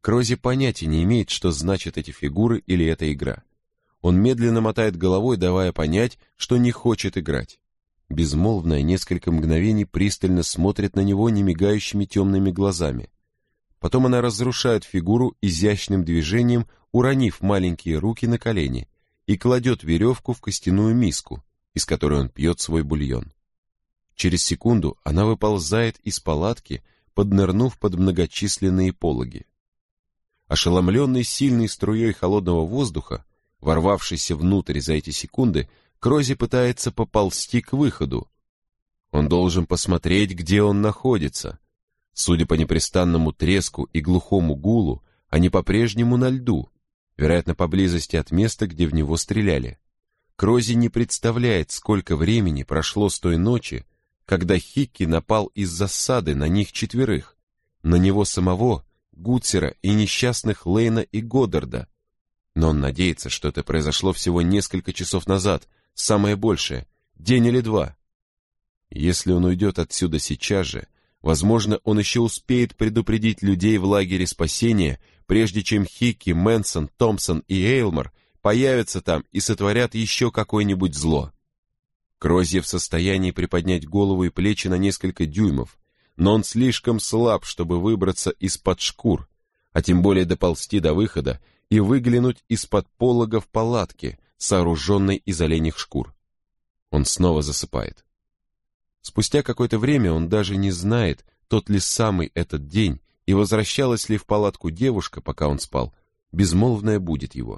Крози понятия не имеет, что значат эти фигуры или эта игра. Он медленно мотает головой, давая понять, что не хочет играть. Безмолвная несколько мгновений пристально смотрит на него немигающими темными глазами. Потом она разрушает фигуру изящным движением, уронив маленькие руки на колени, и кладет веревку в костяную миску, из которой он пьет свой бульон. Через секунду она выползает из палатки, поднырнув под многочисленные пологи. Ошеломленный сильной струей холодного воздуха, ворвавшийся внутрь за эти секунды, Крози пытается поползти к выходу. Он должен посмотреть, где он находится. Судя по непрестанному треску и глухому гулу, они по-прежнему на льду, вероятно, поблизости от места, где в него стреляли. Крози не представляет, сколько времени прошло с той ночи, когда Хикки напал из засады на них четверых, на него самого, Гутцера и несчастных Лейна и Годдарда. Но он надеется, что это произошло всего несколько часов назад, самое большее, день или два. Если он уйдет отсюда сейчас же, возможно, он еще успеет предупредить людей в лагере спасения, прежде чем Хикки, Мэнсон, Томпсон и Эйлмор появятся там и сотворят еще какое-нибудь зло. Крози в состоянии приподнять голову и плечи на несколько дюймов, но он слишком слаб, чтобы выбраться из-под шкур, а тем более доползти до выхода и выглянуть из-под полога в палатке, сооруженной из оленьих шкур. Он снова засыпает. Спустя какое-то время он даже не знает, тот ли самый этот день, и возвращалась ли в палатку девушка, пока он спал, безмолвная будет его.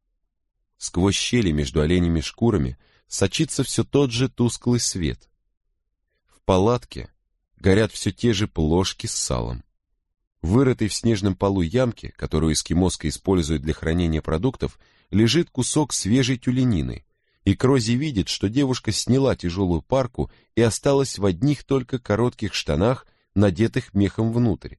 Сквозь щели между оленьими шкурами сочится все тот же тусклый свет. В палатке горят все те же плошки с салом. Вырытой в снежном полу ямке, которую эскимоска использует для хранения продуктов, лежит кусок свежей тюленины, и Крози видит, что девушка сняла тяжелую парку и осталась в одних только коротких штанах, надетых мехом внутрь.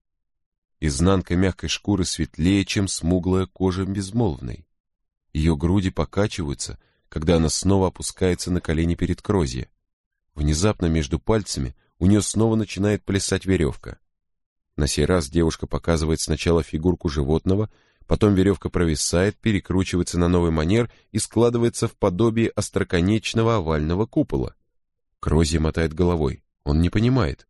Изнанка мягкой шкуры светлее, чем смуглая кожа безмолвной. Ее груди покачиваются, когда она снова опускается на колени перед Крози. Внезапно между пальцами у нее снова начинает плясать веревка. На сей раз девушка показывает сначала фигурку животного, потом веревка провисает, перекручивается на новый манер и складывается в подобие остроконечного овального купола. Крози мотает головой, он не понимает.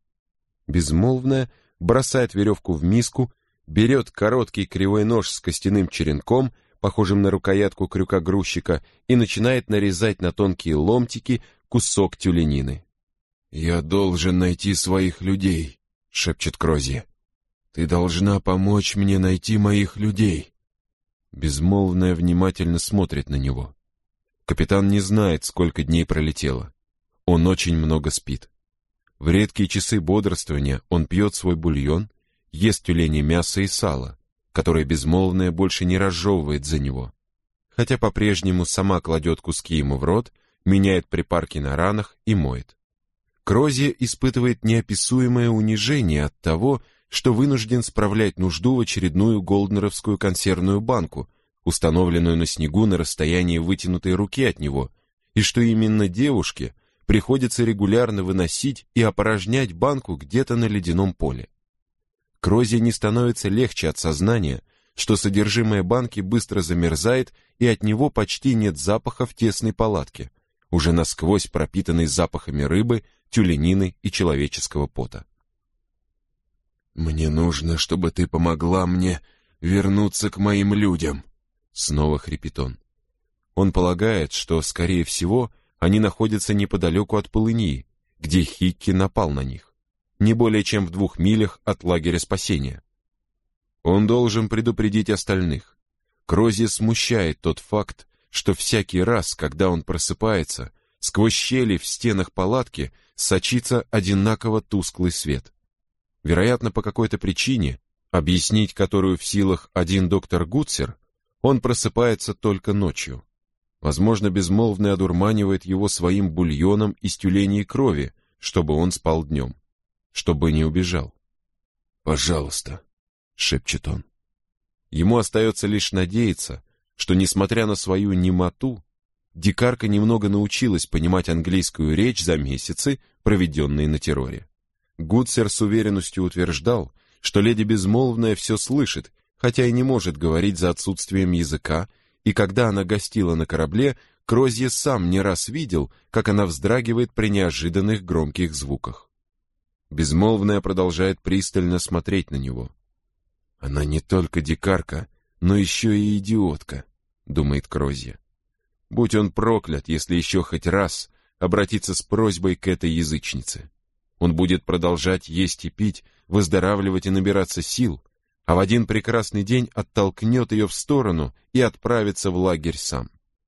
Безмолвная бросает веревку в миску, берет короткий кривой нож с костяным черенком, похожим на рукоятку крюка грузчика, и начинает нарезать на тонкие ломтики кусок тюленины. «Я должен найти своих людей», — шепчет Крози. «Ты должна помочь мне найти моих людей». Безмолвная внимательно смотрит на него. Капитан не знает, сколько дней пролетело. Он очень много спит. В редкие часы бодрствования он пьет свой бульон, ест тюленье мясо и сало, которое безмолвное больше не разжевывает за него. Хотя по-прежнему сама кладет куски ему в рот, меняет припарки на ранах и моет. Крози испытывает неописуемое унижение от того, что вынужден справлять нужду в очередную голднеровскую консервную банку, установленную на снегу на расстоянии вытянутой руки от него, и что именно девушке приходится регулярно выносить и опорожнять банку где-то на ледяном поле. Крози не становится легче от сознания, что содержимое банки быстро замерзает и от него почти нет запаха в тесной палатке, уже насквозь пропитанной запахами рыбы, тюленины и человеческого пота. «Мне нужно, чтобы ты помогла мне вернуться к моим людям», — снова хрипит он. Он полагает, что, скорее всего, они находятся неподалеку от полыньи, где Хикки напал на них, не более чем в 2 милях от лагеря спасения. Он должен предупредить остальных. Крози смущает тот факт, что всякий раз, когда он просыпается, сквозь щели в стенах палатки сочится одинаково тусклый свет. Вероятно, по какой-то причине, объяснить которую в силах один доктор Гутцер, он просыпается только ночью. Возможно, безмолвный одурманивает его своим бульоном из тюленей крови, чтобы он спал днем, чтобы не убежал. «Пожалуйста», — шепчет он. Ему остается лишь надеяться, что, несмотря на свою немоту, дикарка немного научилась понимать английскую речь за месяцы, проведенные на терроре. Гутцер с уверенностью утверждал, что леди Безмолвная все слышит, хотя и не может говорить за отсутствием языка, и когда она гостила на корабле, Крозье сам не раз видел, как она вздрагивает при неожиданных громких звуках. Безмолвная продолжает пристально смотреть на него. «Она не только дикарка, но еще и идиотка», — думает Крозье. «Будь он проклят, если еще хоть раз обратиться с просьбой к этой язычнице. Он будет продолжать есть и пить, выздоравливать и набираться сил, а в один прекрасный день оттолкнет ее в сторону и отправится в лагерь сам».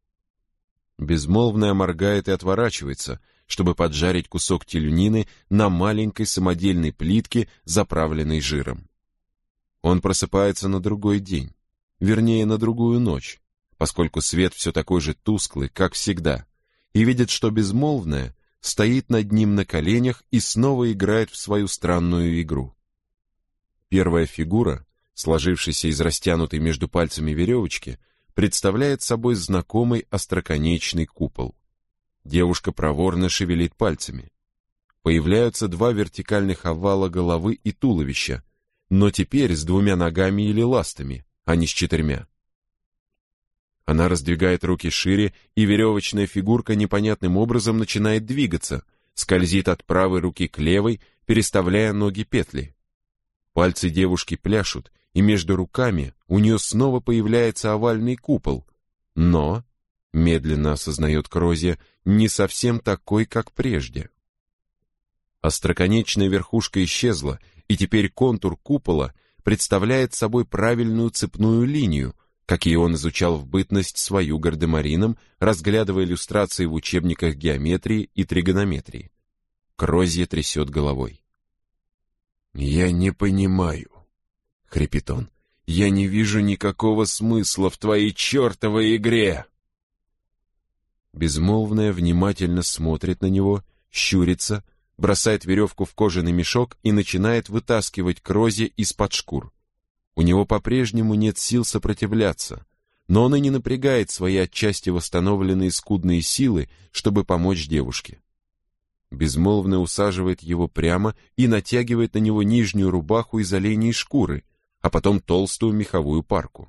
Безмолвная моргает и отворачивается, чтобы поджарить кусок тельнины на маленькой самодельной плитке, заправленной жиром. Он просыпается на другой день, вернее, на другую ночь, поскольку свет все такой же тусклый, как всегда, и видит, что Безмолвная стоит над ним на коленях и снова играет в свою странную игру. Первая фигура, сложившаяся из растянутой между пальцами веревочки, представляет собой знакомый остроконечный купол. Девушка проворно шевелит пальцами. Появляются два вертикальных овала головы и туловища, но теперь с двумя ногами или ластами, а не с четырьмя. Она раздвигает руки шире, и веревочная фигурка непонятным образом начинает двигаться, скользит от правой руки к левой, переставляя ноги петли. Пальцы девушки пляшут, и между руками у нее снова появляется овальный купол, но, медленно осознает Крозье, не совсем такой, как прежде. Остроконечная верхушка исчезла, и теперь контур купола представляет собой правильную цепную линию, какие он изучал в бытность свою гардемарином, разглядывая иллюстрации в учебниках геометрии и тригонометрии. Крозье трясет головой. «Я не понимаю», — хрипит он, — «я не вижу никакого смысла в твоей чертовой игре». Безмолвная внимательно смотрит на него, щурится, бросает веревку в кожаный мешок и начинает вытаскивать Крозье из-под шкур. У него по-прежнему нет сил сопротивляться, но он и не напрягает свои отчасти восстановленные скудные силы, чтобы помочь девушке. Безмолвно усаживает его прямо и натягивает на него нижнюю рубаху из оленей шкуры, а потом толстую меховую парку.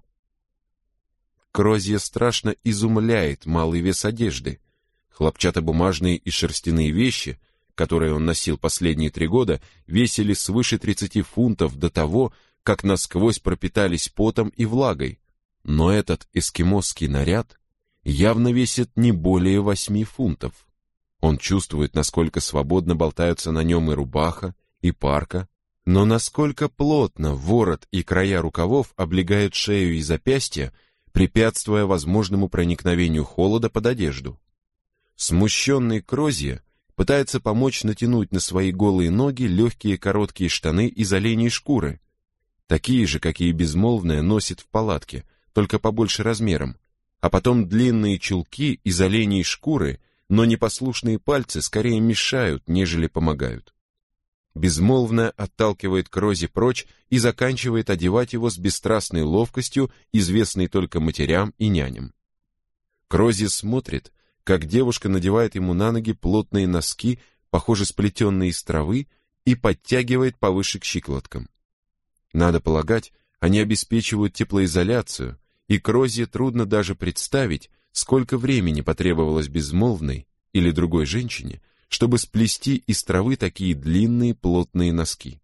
Крозье страшно изумляет малый вес одежды. Хлопчатобумажные и шерстяные вещи, которые он носил последние 3 года, весили свыше 30 фунтов до того, как насквозь пропитались потом и влагой, но этот эскимосский наряд явно весит не более 8 фунтов. Он чувствует, насколько свободно болтаются на нем и рубаха, и парка, но насколько плотно ворот и края рукавов облегают шею и запястья, препятствуя возможному проникновению холода под одежду. Смущенный Крозье пытается помочь натянуть на свои голые ноги легкие короткие штаны из оленей шкуры, такие же, какие Безмолвная носит в палатке, только побольше размером, а потом длинные чулки из оленей шкуры, но непослушные пальцы скорее мешают, нежели помогают. Безмолвная отталкивает Крозье прочь и заканчивает одевать его с бесстрастной ловкостью, известной только матерям и няням. Крозье смотрит, как девушка надевает ему на ноги плотные носки, похоже сплетенные из травы, и подтягивает повыше к щиколоткам. Надо полагать, они обеспечивают теплоизоляцию, и Крозье трудно даже представить, сколько времени потребовалось Безмолвной или другой женщине, чтобы сплести из травы такие длинные плотные носки.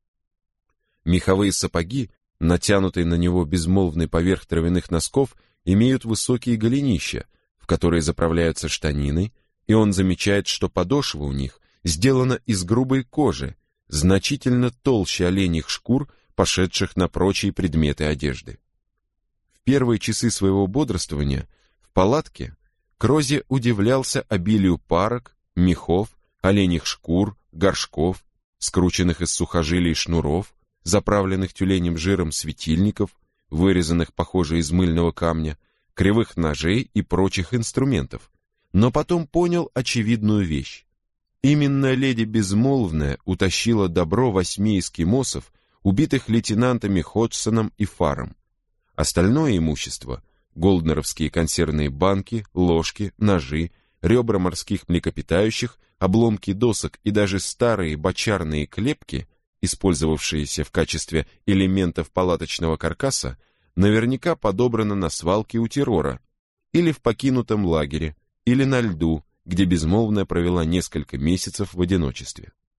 Меховые сапоги, натянутые на него Безмолвной поверх травяных носков, имеют высокие голенища, в которые заправляются штанины, и он замечает, что подошва у них сделана из грубой кожи, значительно толще оленьих шкур, пошедших на прочие предметы одежды. В первые часы своего бодрствования в палатке Крозье удивлялся обилию парок, мехов, оленьих шкур, горшков, скрученных из сухожилий шнуров, заправленных тюленем жиром светильников, вырезанных, похоже, из мыльного камня, кривых ножей и прочих инструментов, но потом понял очевидную вещь. Именно леди Безмолвная утащила добро 8 эскимосов, убитых лейтенантами Ходжсоном и Фаром. Остальное имущество — голднеровские консервные банки, ложки, ножи, ребра морских млекопитающих, обломки досок и даже старые бочарные клепки использовавшееся в качестве элементов палаточного каркаса, наверняка подобрано на свалке у террора, или в покинутом лагере, или на льду, где безмолвная провела несколько месяцев в одиночестве.